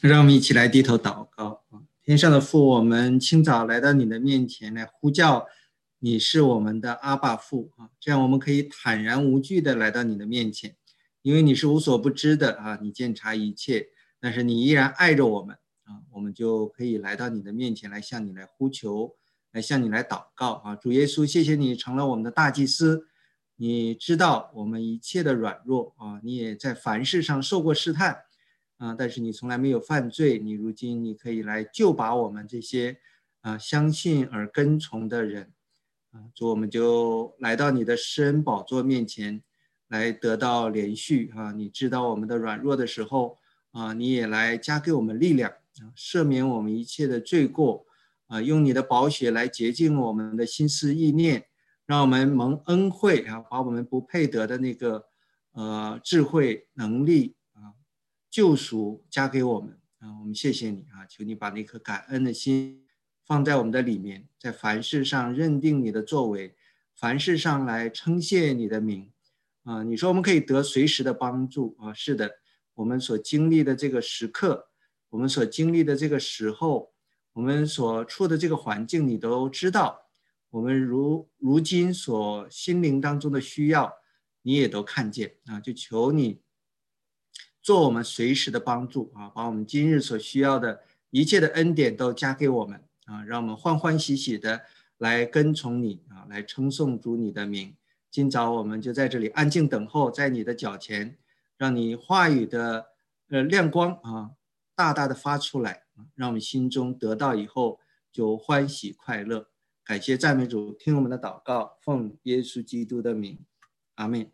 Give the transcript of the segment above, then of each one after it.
让我们一起来低头祷告啊！天上的父，我们清早来到你的面前来呼叫，你是我们的阿爸父啊！这样我们可以坦然无惧的来到你的面前，因为你是无所不知的啊！你鉴察一切，但是你依然爱着我们啊！我们就可以来到你的面前来向你来呼求，来向你来祷告啊！主耶稣，谢谢你成了我们的大祭司，你知道我们一切的软弱啊！你也在凡事上受过试探。但是你从来没有犯罪，你如今你可以来救拔我们这些相信而跟从的人主，我们就来到你的施恩宝座面前，来得到连续你知道我们的软弱的时候你也来加给我们力量赦免我们一切的罪过用你的宝血来洁净我们的心思意念，让我们蒙恩惠把我们不配得的那个智慧能力救赎加给我们我们谢谢你求你把那颗感恩的心放在我们的里面，在凡事上认定你的作为，凡事上来称谢你的名你说我们可以得随时的帮助是的，我们所经历的这个时刻，我们所经历的这个时候，我们所处的这个环境你都知道，我们如今所心灵当中的需要你也都看见就求你做我们随时的帮助把我们今日所需要的一切的恩典都加给我们让我们欢欢喜喜的来跟从你来称颂主你的名。今早我们就在这里安静等候，在你的脚前，让你话语的亮光大大的发出来让我们心中得到以后就欢喜快乐。感谢赞美主，听我们的祷告，奉耶稣基督的名，阿们。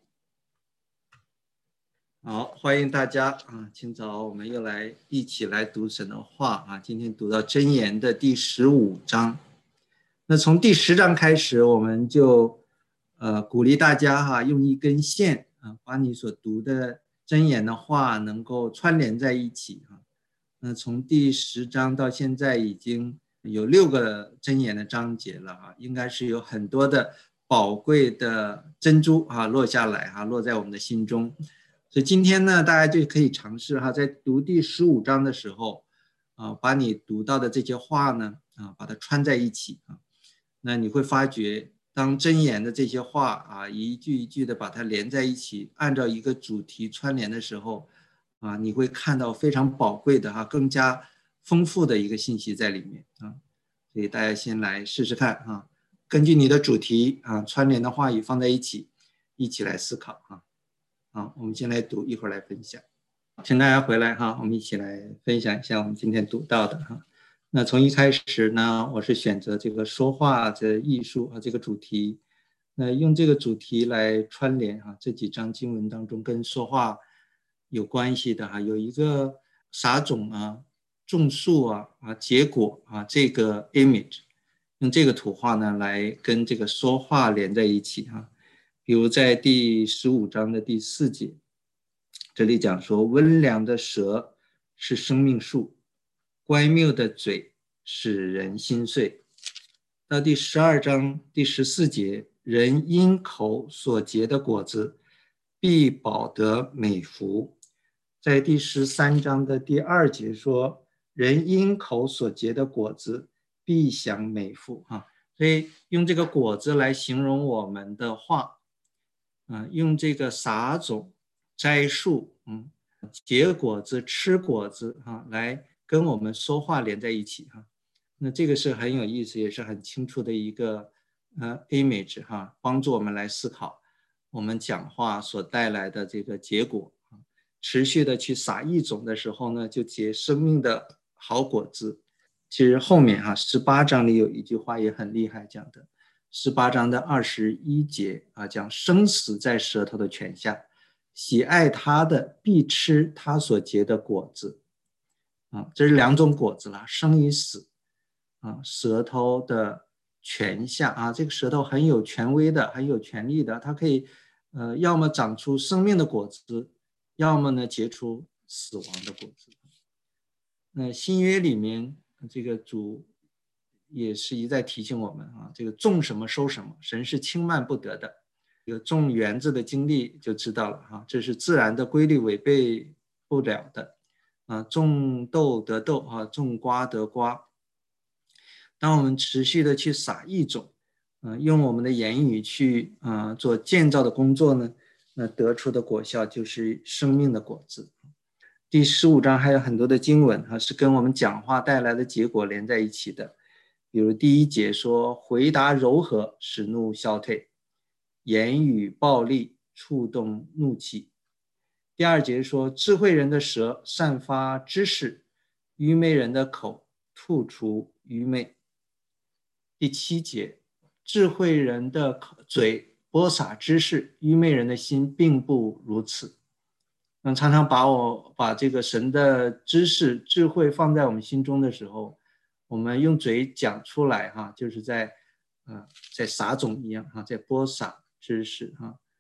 好，欢迎大家今早我们又一起来读神的话今天读到箴言的第15章。那从第10章开始，我们就鼓励大家用一根线把你所读的箴言的话能够串联在一起那从第10章到现在已经有6个箴言的章节了应该是有很多的宝贵的珍珠落下来落在我们的心中。所以今天呢，大家就可以尝试在读第15章的时候把你读到的这些话呢把它串在一起那你会发觉当箴言的这些话一句一句的把它连在一起，按照一个主题串联的时候你会看到非常宝贵的更加丰富的一个信息在里面所以大家先来试试看根据你的主题串联的话语放在一起，一起来思考好，我们先来读，一会儿来分享。请大家回来我们一起来分享一下我们今天读到的那从一开始呢，我是选择这个说话的艺术这个主题，那用这个主题来串联这几章经文当中跟说话有关系的有一个撒种种树结果这个 image， 用这个图画呢来跟这个说话连在一起比如在第15章的第4节，这里讲说温良的舌是生命树，乖谬的嘴使人心碎。到第12章第14节，人因口所结的果子必保得美福。在第13章的第2节说，人因口所结的果子必享美福所以用这个果子来形容我们的话用这个撒种摘树结果子吃果子来跟我们说话连在一起那这个是很有意思也是很清楚的一个image 帮助我们来思考我们讲话所带来的这个结果持续的去撒一种的时候呢，就结生命的好果子。其实后面18章里有一句话也很厉害讲的，18章的21节讲生死在舌头的泉下，喜爱他的必吃他所结的果子这是2种果子了，生与死舌头的泉下这个舌头很有权威的，很有权力的，它可以要么长出生命的果子，要么呢结出死亡的果子。那新约里面这个主也是一再提醒我们这个种什么收什么，神是轻慢不得的。有种园子的经历就知道了这是自然的规律，违背不了的。 种豆得豆啊，种瓜得瓜。当我们持续的去撒义种，用我们的言语去做建造的工作呢，那得出的果效就是生命的果子。第15章还有很多的经文是跟我们讲话带来的结果连在一起的。比如第1节说，回答柔和，使怒消退；言语暴力，触动怒气。第2节说，智慧人的舌散发知识，愚昧人的口吐出愚昧。第7节，智慧人的嘴播撒知识，愚昧人的心并不如此。常常把这个神的知识智慧放在我们心中的时候，我们用嘴讲出来就是在撒种一样在播撒知识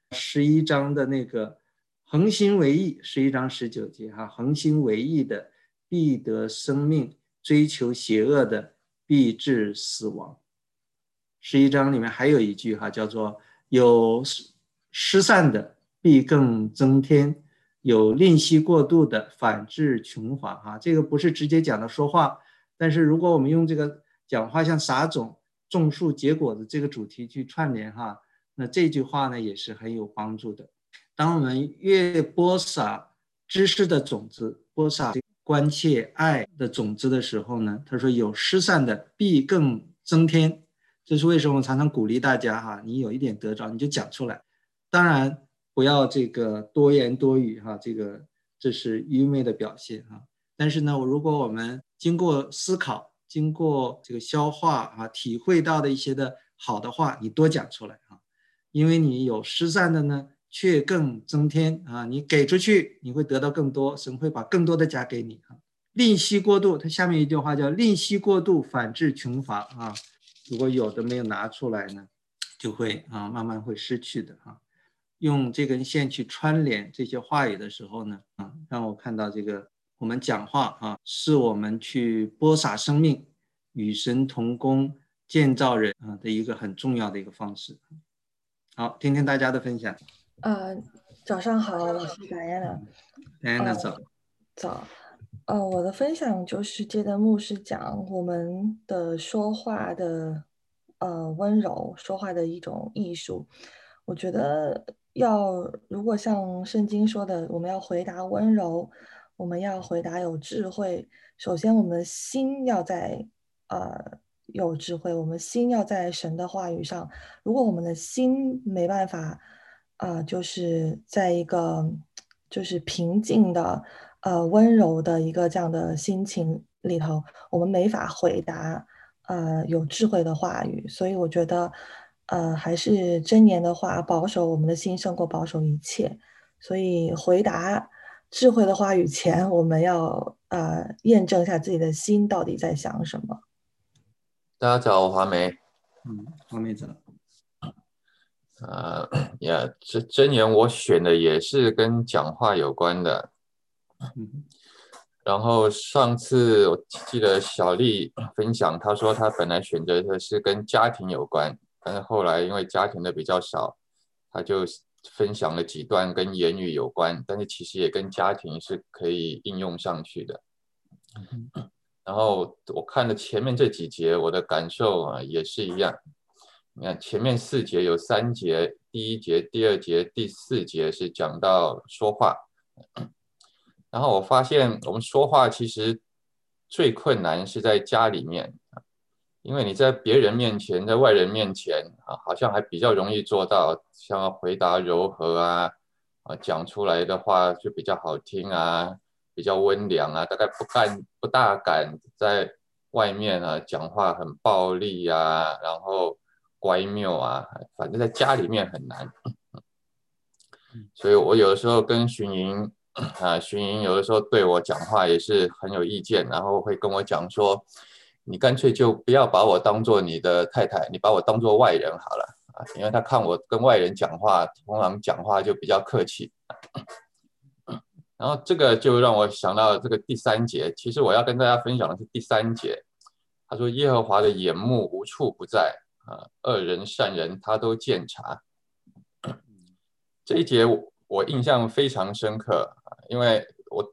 11章的那个恒心为义，11章19节恒心为义的必得生命，追求邪恶的必致死亡。11章里面还有一句叫做，有失散的必更增添，有吝惜过度的反致穷乏这个不是直接讲的说话，但是如果我们用这个讲话像撒种种树结果的这个主题去串联那这句话呢也是很有帮助的。当我们越播撒知识的种子，播撒关切爱的种子的时候呢，他说有失散的必更增添。这是为什么我常常鼓励大家你有一点得着你就讲出来，当然不要这个多言多语这是愚昧的表现但是呢，如果我们经过思考，经过这个消化体会到的一些的好的话，你多讲出来因为你有失散的呢，却更增添你给出去，你会得到更多，神会把更多的加给你吝惜过度，它下面一句话叫吝惜过度，反致穷乏如果有的没有拿出来呢，就会慢慢会失去的用这根线去串联这些话语的时候呢，让我看到这个我们讲话是我们去播撒生命，与神同工，建造人的一个很重要的一个方式。好，听听大家的分享。 早上好，我是Diana。早。我的分享就是接着牧师讲我们的说话的温柔，说话的一种艺术。我觉得如果像圣经说的，我们要回答温柔，我们要回答有智慧。首先，我们的心要在有智慧，我们心要在神的话语上。如果我们的心没办法就是在一个就是平静的温柔的一个这样的心情里头，我们没法回答有智慧的话语。所以我觉得还是箴言的话，保守我们的心胜过保守一切。所以回答智慧的话语前，我们要验证一下自己的心到底在想什么。 大家早，我华梅。 华梅早。 这箴言我选的也是跟讲话有关的。然后上次我记得小丽分享，她说她本来选择的是跟家庭有关，但是后来因为家庭的比较少，她就分享了几段跟言语有关，但是其实也跟家庭是可以应用上去的。然后我看了前面这几节，我的感受也是一样。你看前面4节有3节，第1节、第2节、第4节是讲到说话。然后我发现我们说话其实最困难是在家里面，因为你在别人面前，在外人面前好像还比较容易做到，像回答柔和讲出来的话就比较好听比较温良大概不大敢在外面讲话很暴力然后乖谬反正在家里面很难。所以我有的时候跟巡营有的时候对我讲话也是很有意见，然后会跟我讲说，你干脆就不要把我当做你的太太，你把我当做外人好了因为他看我跟外人讲话，通常讲话就比较客气。然后这个就让我想到这个第3节，其实我要跟大家分享的是第3节。他说耶和华的眼目无处不在恶人善人他都鉴察。这一节我印象非常深刻，因为我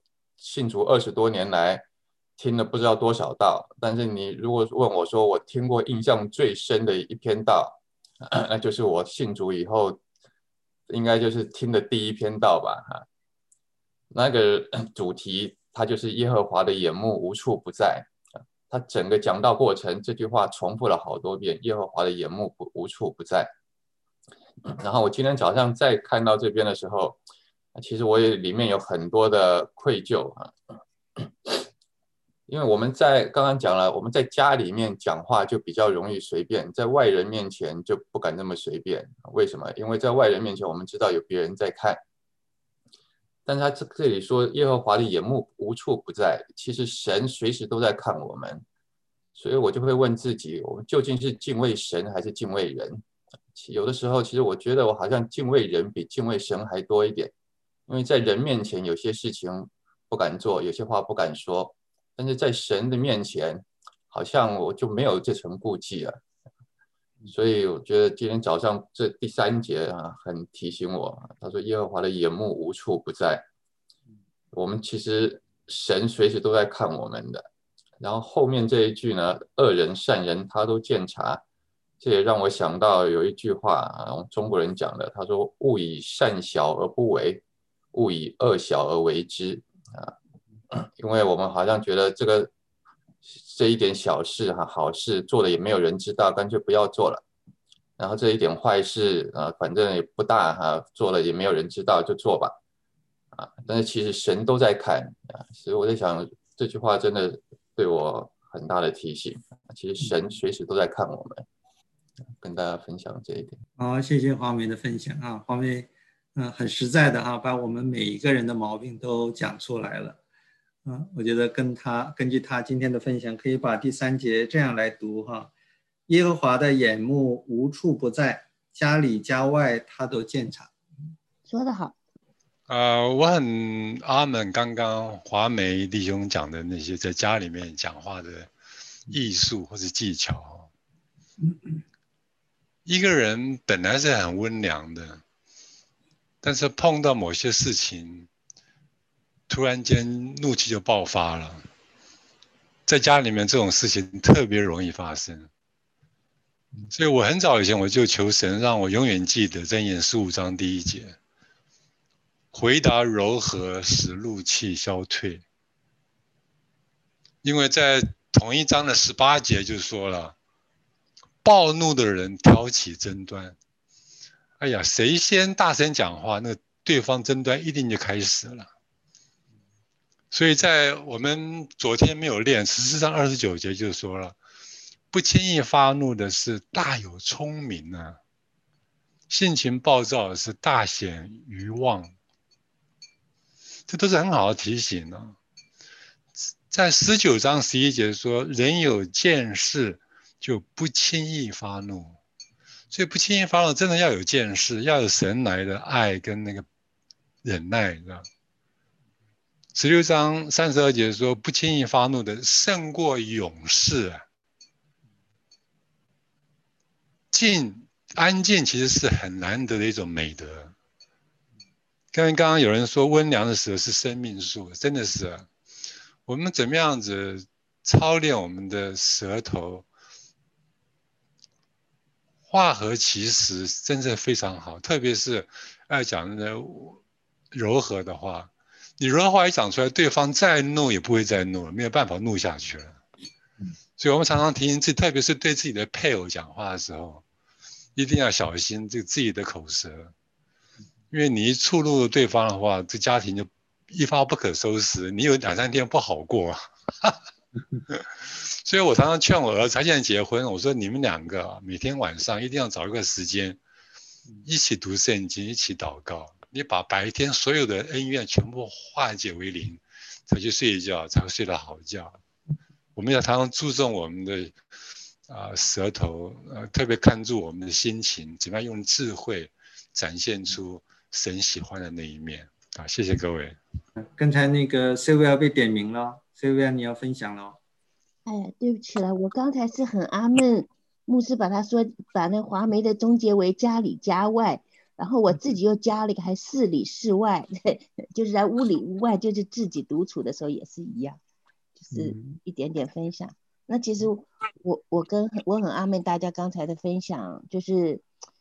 信主20多年来听了不知道多少道，但是你如果问我说我听过印象最深的一篇道，那就是我信主以后应该就是听的第一篇道吧。那个主题它就是耶和华的眼目无处不在，他整个讲道过程这句话重复了好多遍，耶和华的眼目无处不在。然后我今天早上再看到这边的时候，其实我也里面有很多的愧疚啊，因为我们刚刚讲了，我们在家里面讲话就比较容易随便，在外人面前就不敢那么随便。为什么？因为在外人面前我们知道有别人在看，但是他这里说耶和华的眼目无处不在，其实神随时都在看我们，所以我就会问自己，我们究竟是敬畏神还是敬畏人？有的时候其实我觉得我好像敬畏人比敬畏神还多一点，因为在人面前有些事情不敢做，有些话不敢说，但是在神的面前好像我就没有这层顾忌了。所以我觉得今天早上这第3节很提醒我，他说耶和华的眼目无处不在，我们其实神随时都在看我们的。然后后面这一句呢，恶人善人他都鉴察，这也让我想到有一句话中国人讲的，他说勿以善小而不为，勿以恶小而为之因为我们好像觉得这一点小事好事做了也没有人知道，干脆不要做了。然后这一点坏事反正也不大做了也没有人知道，就做吧但是其实神都在看所以我在想这句话真的对我很大的提醒，其实神随时都在看我们，跟大家分享这一点。 好，谢谢黄梅的分享黄梅很实在的把我们每一个人的毛病都讲出来了我觉得根据他今天的分享，可以把第3节这样来读耶和华的眼目无处不在，家里家外他都鉴察。 说得好。 我很阿门刚刚华梅弟兄讲的那些在家里面讲话的艺术或是技巧。一个人本来是很温良的，但是碰到某些事情，突然间怒气就爆发了。在家里面这种事情特别容易发生，所以我很早以前我就求神让我永远记得箴言15章第1节。回答柔和，使怒气消退。因为在同一章的18节就说了，暴怒的人挑起争端。哎呀，谁先大声讲话，那对方争端一定就开始了。所以在我们昨天没有练14章29节就说了，不轻易发怒的是大有聪明性情暴躁的是大显愚妄。这都是很好的提醒在19章11节说，人有见识就不轻易发怒。所以不轻易发怒真的要有见识，要有神来的爱跟那个忍耐16章32节说，不轻易发怒的胜过勇士安静其实是很难得的一种美德。刚刚有人说温良的舌是生命树，真的是我们怎么样子操练我们的舌头，话合其实真的非常好，特别是要讲的柔和的话，你柔和话一讲出来，对方再怒也不会再怒了，没有办法怒下去了。所以我们常常提醒自己，特别是对自己的配偶讲话的时候，一定要小心自己的口舌，因为你一触怒了对方的话，这家庭就一发不可收拾，你有2-3天不好过所以我常常劝我儿子，他现在结婚，我说你们2个每天晚上一定要找一个时间一起读圣经，一起祷告，你把白天所有的恩怨全部化解为零，才去睡一觉，才会睡得好觉。我们要常常注重我们的舌头特别看住我们的心情，怎么样用智慧展现出神喜欢的那一面谢谢各位。 刚才那个 Sylvia 被点名了 ，Sylvia 你要分享了。 对不起了，我刚才是很阿闷，牧师把那华梅的终结为家里家外， 然后我自己又加了一个还室里室外，就是在屋里屋外，就是自己独处的时候也是一样，就是一点点分享。那其实我很阿妹大家刚才的分享，就是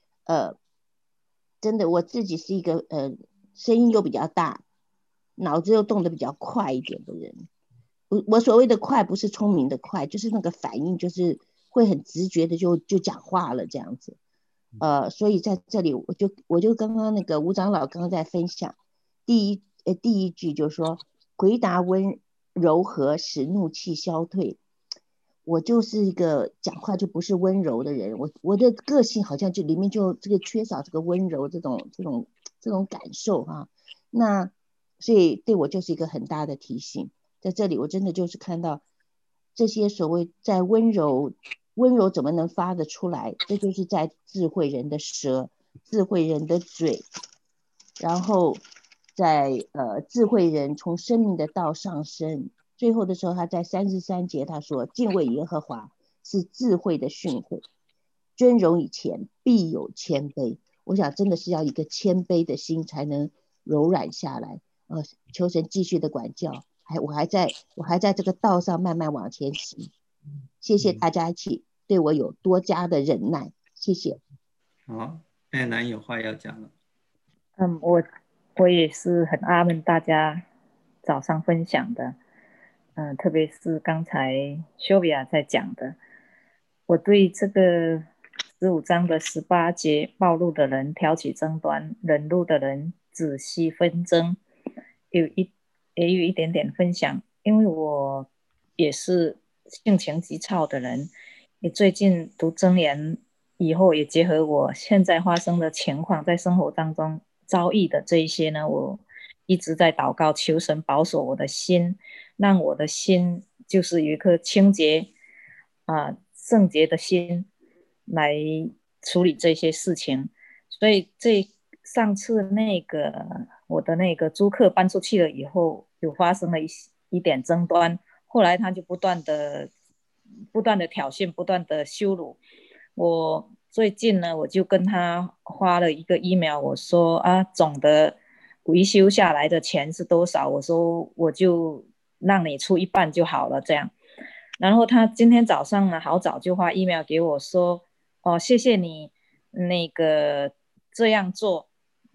真的我自己是一个声音又比较大，脑子又动得比较快一点的人。我所谓的快不是聪明的快，就是那个反应就是会很直觉的就讲话了这样子。所以在这里我就刚刚那个吴长老刚刚在分享第一句就是说回答温柔和使怒气消退。我就是一个讲话就不是温柔的人，我的个性好像就里面就这个缺少这个温柔这种感受啊。那所以对我就是一个很大的提醒。在这里我真的就是看到这些所谓在温柔怎么能发得出来，这就是在智慧人的舌，智慧人的嘴，然后在智慧人从生命的道上升。最后的时候他在33节他说敬畏耶和华是智慧的训诲，尊荣以前必有谦卑。我想真的是要一个谦卑的心才能柔软下来。求神继续的管教，我还在这个道上慢慢往前行。谢谢大家一起对我有多加的忍耐，谢谢。 好，爱南有话要讲了。 我也是很阿们大家早上分享的，特别是刚才修比亚在讲的，我对这个15章的18节，暴怒的人挑起争端，忍怒的人止息纷争，也有一点点分享。因为我也是性情急躁的人，也最近读箴言以后，也结合我现在发生的情况，在生活当中遭遇的这一些呢，我一直在祷告，求神保守我的心，让我的心就是有一颗清洁圣洁的心来处理这些事情。所以上次我的那个租客搬出去了以后，有发生了一点争端，后来他就不断的挑衅，不断的羞辱我。最近呢，我就跟他发了一个 email， 我说总的维修下来的钱是多少，我说我就让你出一半就好了这样。然后他今天早上呢，好早就发 email 给我说，谢谢你那个这样做，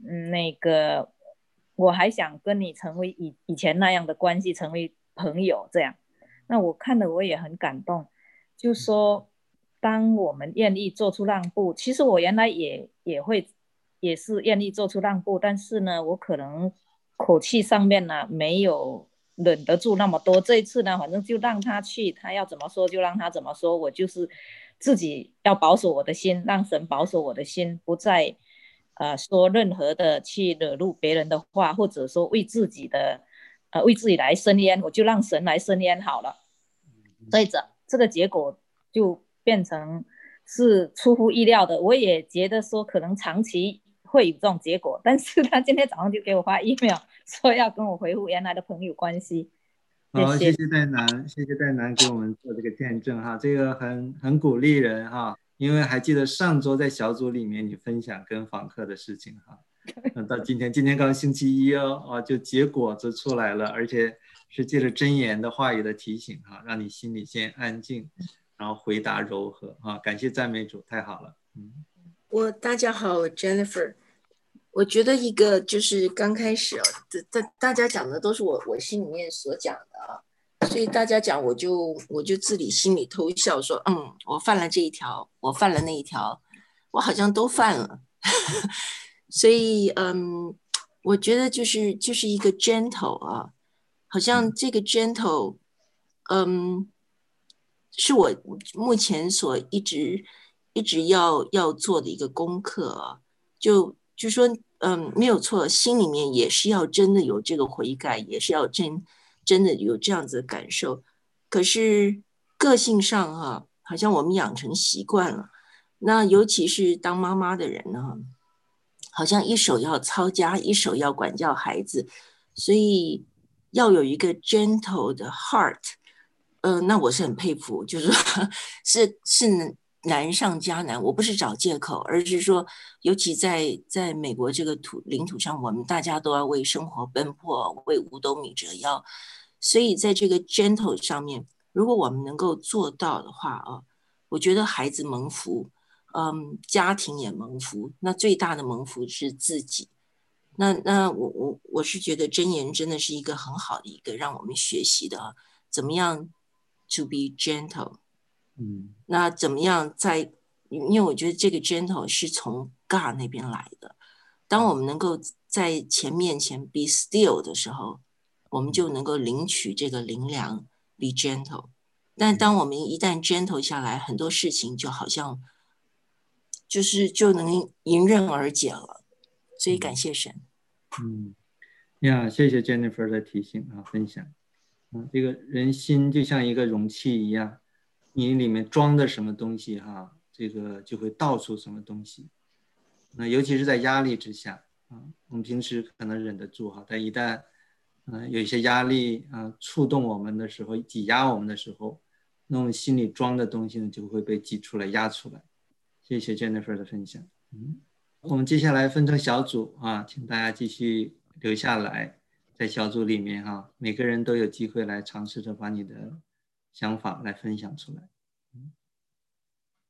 我还想跟你成为以前那样的关系，成为朋友这样。那我看了我也很感动，就说当我们愿意做出让步，其实我原来也是愿意做出让步，但是呢，我可能口气上面呢没有忍得住那么多。这一次呢，反正就让他去，他要怎么说就让他怎么说，我就是自己要保守我的心，让神保守我的心，不再说任何的去惹怒别人的话，或者说为自己来伸冤，我就让神来伸冤好了。所以这个结果就变成是出乎意料的，我也觉得说可能长期会有这种结果，但是他今天早上就给我发 email 说要跟我回复原来的朋友关系。 好，谢谢戴南，谢谢戴南给我们做这个见证哈，这个很鼓励人哈，因为还记得上周在小组里面你分享跟访客的事情哈，到今天刚星期一就结果子出来了，而且是借着箴言的话语的提醒哈，让你心里先安静，然后回答柔和啊，感谢赞美主，太好了。 大家好，我 Jennifer。我觉得一个就是刚开始大家讲的都是我心里面所讲的所以大家讲我就自己心里偷笑说，我犯了这一条，我犯了那一条，我好像都犯了。所以我觉得就是一个 gentle 好像这个 gentle 是我目前所一直要做的一个功课就说没有错，心里面也是要真的有这个悔改，也是要真的有这样子的感受。可是个性上好像我们养成习惯了，那尤其是当妈妈的人呢，好像一手要操家，一手要管教孩子，所以要有一个 gentle 的 heart。那我是很佩服，就是说是难上加难。我不是找借口，而是说，尤其在美国这个领土上，我们大家都要为生活奔波，为五斗米折腰。所以在这个 gentle 上面，如果我们能够做到的话啊，我觉得孩子蒙福，家庭也蒙福，那最大的蒙福是自己。那我是觉得箴言真的是一个很好的一个让我们学习的啊，怎么样 to be gentle。那怎么样因为我觉得这个 gentle 是从 God 那边来的。当我们能够在面前 be still 的时候，我们就能够领取这个灵粮 be gentle。但当我们一旦 gentle 下来，很多事情就好像就能迎刃而解了。所以感谢神。 谢谢 Jennifer 的提醒分享。这个人心就像一个容器一样，你里面装的什么东西这个就会倒出什么东西。那尤其是在压力之下我们平时可能忍得住但一旦有一些压力触动我们的时候，挤压我们的时候，那我们心里装的东西呢就会被挤出来压出来。谢谢 Jennifer 的分享。我们接下来分成小组请大家继续留下来，在小组里面每个人都有机会来尝试着把你的想法来分享出来。